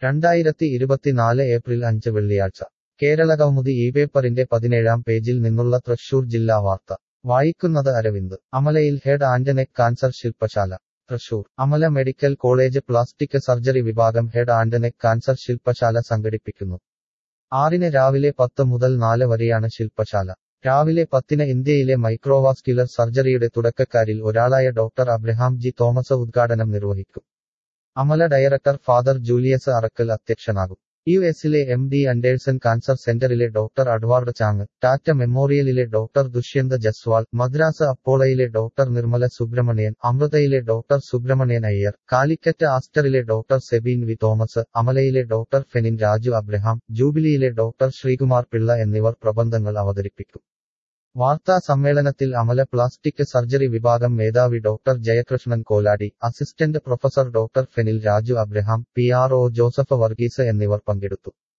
2024 April 5 വെള്ളിയാഴ്ച കേരളകൗമുദി ഈ പേപ്പറിന്റെ 17-ാം പേജിൽ നിന്നുള്ള തൃശൂർ ജില്ലാ വാർത്ത വായിക്കുന്നത് അരവിന്ദ് അമലയിൽ ഹെഡ് ആൻഡ് നെക്ക് കാൻസർ ശില്പശാല Thrissur Amala medical college plastic surgery വിഭാഗം ഹെഡ് ആൻഡ് നെക്ക് കാൻസർ ശില്പശാല സംഘടിപ്പിക്കുന്നു. 6-ന് രാവിലെ 10 മുതൽ 4 വരെയാണ് ശില്പശാല. രാവിലെ 10-ന് ഇന്ത്യയിലെ മൈക്രോവാസ്ക്യുലർ സർജറിയുടെ തുടക്കക്കാരിൽ ഒരാളായ ഡോക്ടർ അബ്രഹാം ജി തോമസ് ഉദ്ഘാടനം നിർവഹിക്കും. അമല ഡയറക്ടർ ഫാദർ ജൂലിയസ് അറക്കൽ അധ്യക്ഷനാകും. യുഎസിലെ എം.ഡി. ആൻഡേഴ്സൺ കാൻസർ സെന്ററിലെ ഡോക്ടർ അഡ്വാർഡ് ചാങ്, ടാറ്റ മെമ്മോറിയലിലെ ഡോക്ടർ ദുഷ്യന്ത് ജസ്വാൾ, മദ്രാസ് അപ്പോളയിലെ ഡോക്ടർ നിർമ്മല സുബ്രഹ്മണ്യൻ, അമൃതയിലെ ഡോക്ടർ സുബ്രഹ്മണ്യൻ അയ്യർ, കാലിക്കറ്റ് ആസ്റ്ററിലെ ഡോക്ടർ സെബീൻ വി തോമസ്, അമലയിലെ ഡോക്ടർ ഫെനിൻ രാജു അബ്രഹാം, ജൂബിലിയിലെ ഡോക്ടർ ശ്രീകുമാർ പിള്ള എന്നിവർ പ്രബന്ധങ്ങൾ അവതരിപ്പിക്കും. വാർത്താ സമ്മേളനത്തിൽ അമല പ്ലാസ്റ്റിക് സർജറി വിഭാഗം മേധാവി doctor Jayakrishnan Koladi, assistant professor doctor Fenil Raju Abraham, P R O. Joseph Varghese എന്നിവർ പങ്കെടുത്തു.